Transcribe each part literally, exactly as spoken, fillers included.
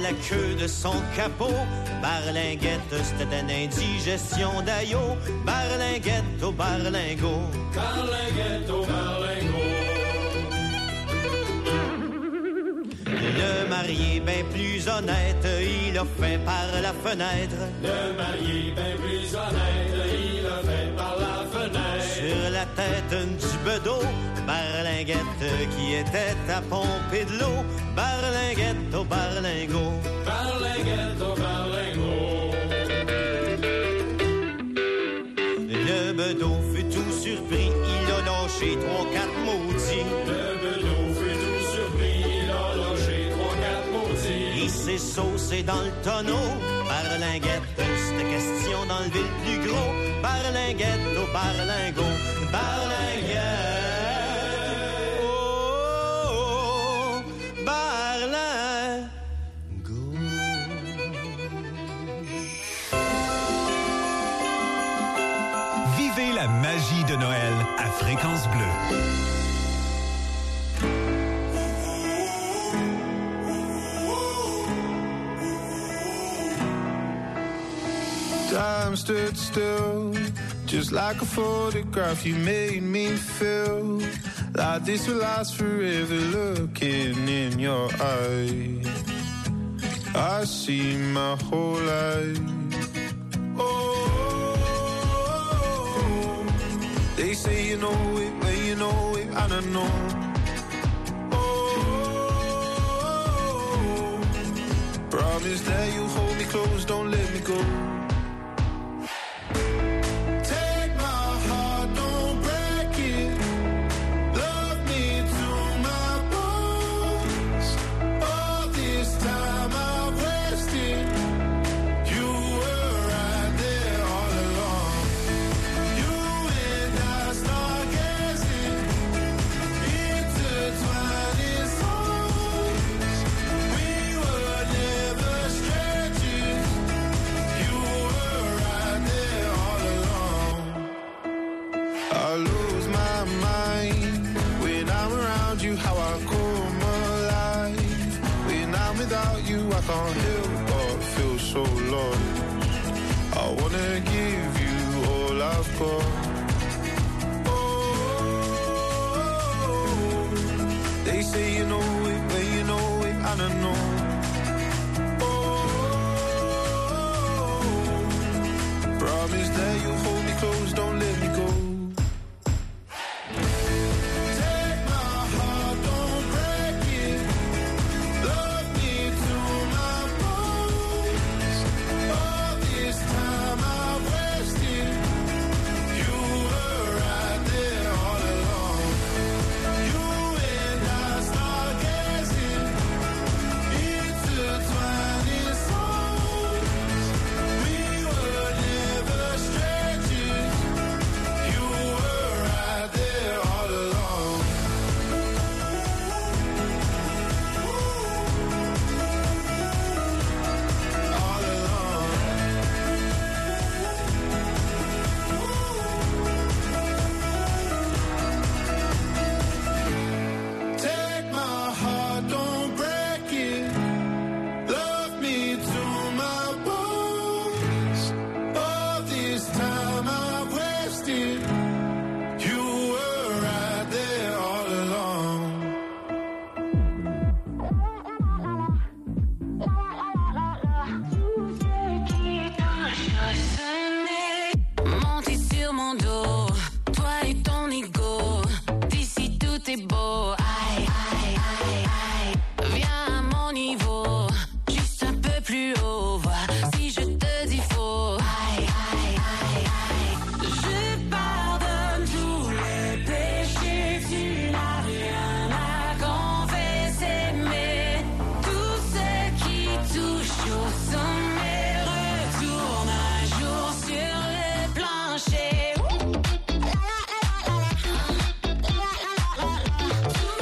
la queue de son capot. Barlinguette, c'était une indigestion d'aïeau. Barlinguette au barlingot. Barlinguette au barlingot. Le marié ben plus honnête, il a fait par la fenêtre. Le marié ben plus honnête, il a fait par la fenêtre. Sur la tête du bedeau, Barlinguette qui était à pomper de l'eau. Barlinguette au barlingot. Barlinguette au barlingot. Le bedeau fut tout surpris, il a lâché trois, quatre maudits. Le bedeau fut tout surpris, il a lâché trois, quatre maudits. Il s'est saucé dans le tonneau. Barlinguette, c'était question d'enlever le plus gros. Barlinguette au barlingot. Barlinguette, oh, oh, barlingot. Vivez la magie de Noël à Fréquence Bleue. Time stood still, just like a photograph. You made me feel like this will last forever. Looking in your eyes, I see my whole life. Oh, they say you know it when you know it, I don't know. Oh, promise that you hold me close, don't let me go. I can't help but feel so lost. I wanna give you all I've got. Oh, they say you know it when you know it, I don't know. Oh, promise that you'll hold me close, don't let me go. Plancher.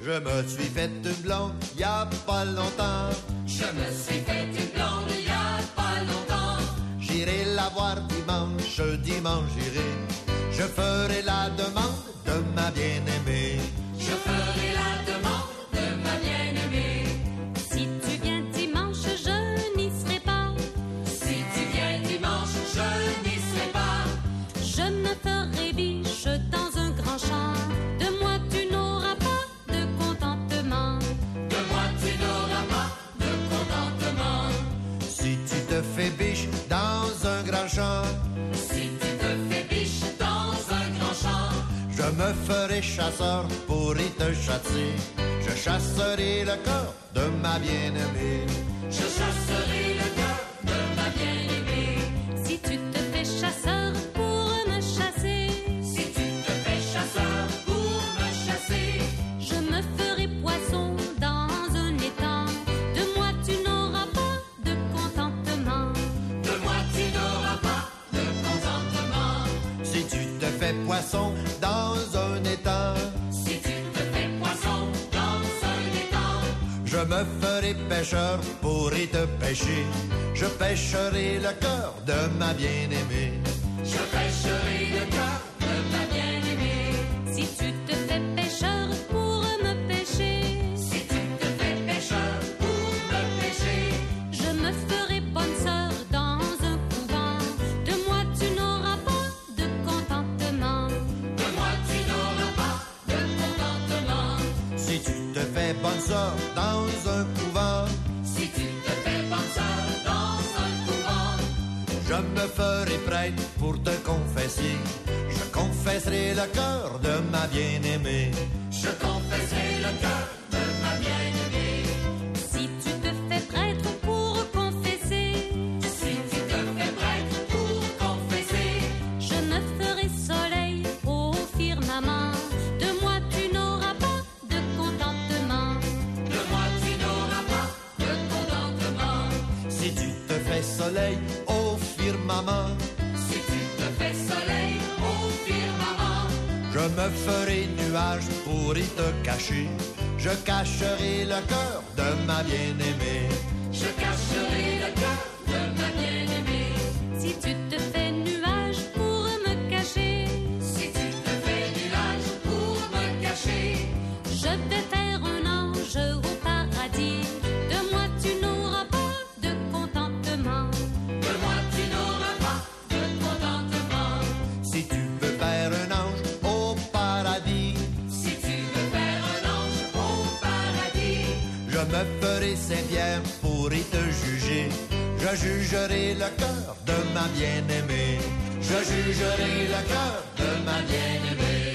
Je me suis fait une blonde y a pas longtemps. Je me suis fait une blonde y a pas longtemps. J'irai la voir dimanche, dimanche j'irai. Je ferai la demande de ma bien-aimée. Je ferai la demande de ma bien-aimée. Si tu viens dimanche, je n'y serai pas. Si tu viens dimanche, je n'y serai pas. Je me ferai biche dans un grand champ. De moi tu n'auras pas de contentement. De moi tu n'auras pas de contentement. Si tu te fais biche dans un grand champ, Si tu te fais biche dans un grand champ, je me ferai chasseur pour y te chasser. Je chasserai le corps de ma bien-aimée. je chasserai le cœur de ma bien-aimée. Si tu te fais chasseur pour me chasser, Si tu te fais chasseur pour me chasser, je me ferai poisson dans un étang. De moi tu n'auras pas de contentement. de moi tu n'auras pas de contentement. Si tu te fais poisson dans un étang, Si tu te fais poisson dans un étang, je me ferai pêcheur pour y te pêcher. Je pêcherai le cœur de ma bien-aimée. je pêcherai le cœur de ma bien-aimée. Si tu te fais pêcheur pour me pêcher, Si tu te fais pêcheur pour me pêcher, je me ferai bonne sœur dans un couvent. De moi tu n'auras pas de contentement. de moi tu n'auras pas de contentement. Si tu te fais bonne sœur dans un couvent, Si tu te fais bonne sœur dans un couvent, je me ferai prêtre pour te confesser. Je confesserai le cœur de ma bien-aimée. je confesserai le cœur de ma bien-aimée. Si tu te fais prêtre pour confesser, Si tu te fais prêtre pour confesser, je me ferai soleil au firmament. De moi tu n'auras pas de contentement. de moi tu n'auras pas de contentement. Si tu te fais soleil au firmament, Si tu te fais soleil au firmament, je me ferai nuage pour y te cacher. Je cacherai le cœur de ma bien-aimée. je cacherai le cœur de ma bien-aimée. Si tu te fais nuage pour me cacher, Si tu te fais nuage pour me cacher, je vais faire un ange au paradis. De moi tu n'auras pas de contentement. de moi tu n'auras pas de contentement. Si tu veux faire un ange au paradis, Si tu veux faire un ange au paradis, je me ferai Saint-Pierre pour y te juger. Je jugerai le cœur de ma bien-aimée. Je jugerai le cœur de ma bien-aimée.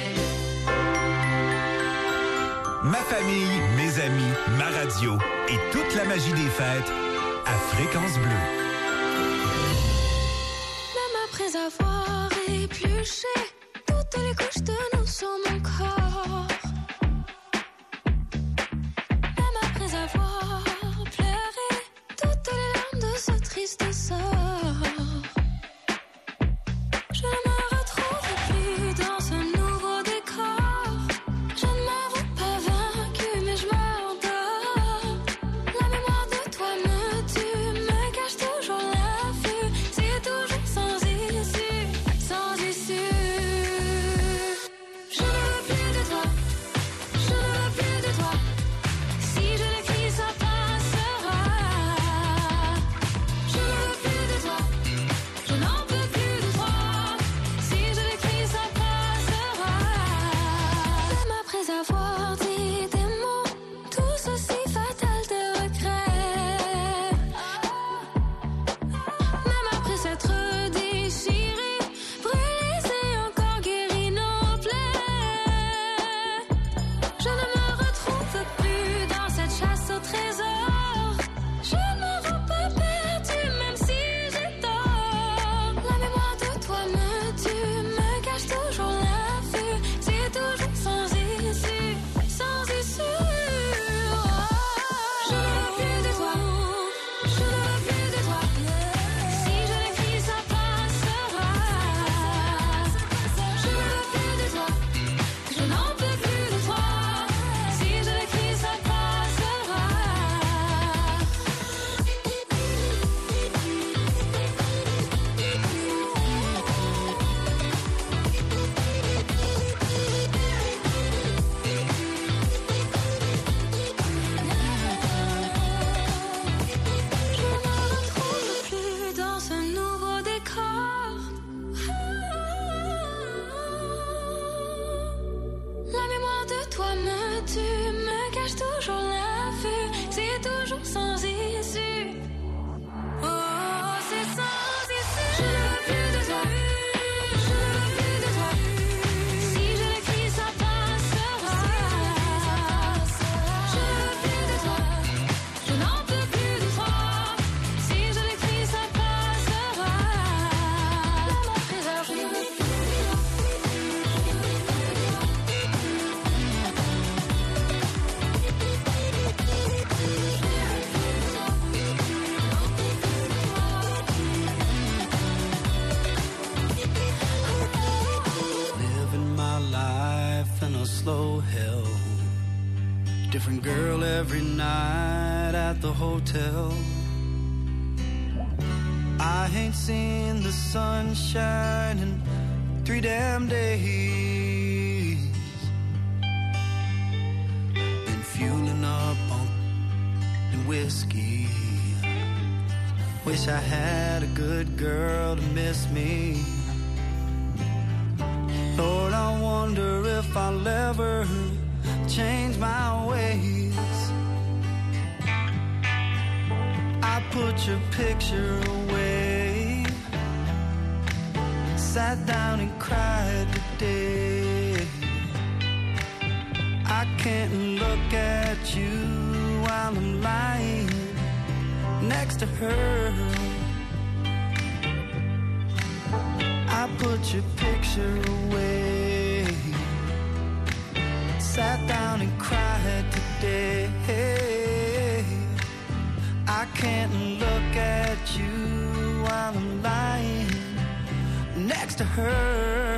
Ma famille, mes amis, ma radio et toute la magie des fêtes à Fréquence Bleue. Même après avoir épluché toutes les couches de nous sur mon corps, même après avoir pleuré toutes les larmes de ce triste sort, je ne me retrouverai plus dans ce nouveau décor. Je ne m'avoue pas vaincu, mais je m'endors. La mémoire de toi me tue, me cache toujours l'affût. C'est toujours sans issue, sans issue. toi me tue, me cache toujours la vue, c'est toujours sans issue. Oh, c'est sans issue. Je ne veux plus de toi, je ne veux plus de toi. Si je l'écris, ça passera. Je ne veux plus de toi, je n'en peux plus de toi. Si je l'écris, ça passera. L'amour préservé. Living my life in a slow hell. Different girl every night at the hotel. I ain't seen the sunshine in three damn days. Been fueling up on and whiskey. Wish I had a good girl to miss me. Lord, I wonder if I'll ever change my ways. I put your picture away, sat down and cried today. I can't look at you while I'm lying next to her. I put your picture away, sat down and cried today. I can't look at you while I'm lying next to her.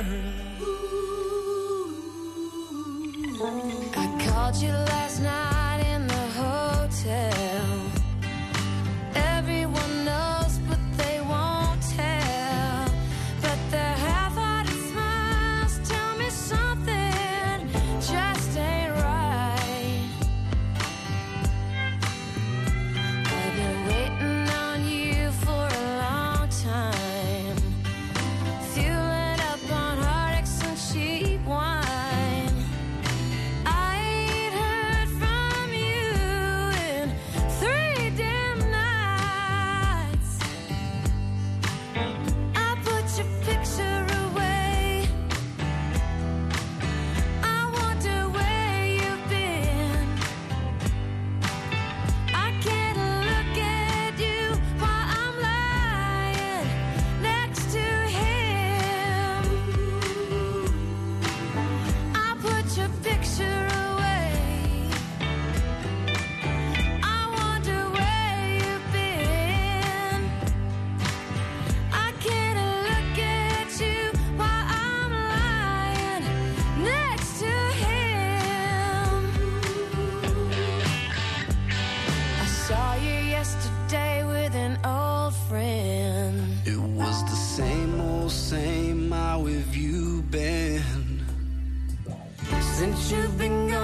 I called you last night in the hotel. Everyone knows, but they won't tell. But their half-hearted smiles tell me something just ain't right. I've been waiting on you for a long time, fueling up on heartaches and cheap wine. I ain't heard from you in three damn nights. I put your picture away. I wonder where you've been. I can't look at you while I'm lying next to him. I put your picture away. I wonder where you've been. I can't look at you while I'm lying next to him. I saw you yesterday with an old friend. It was the same old same, how have you been? Since you've been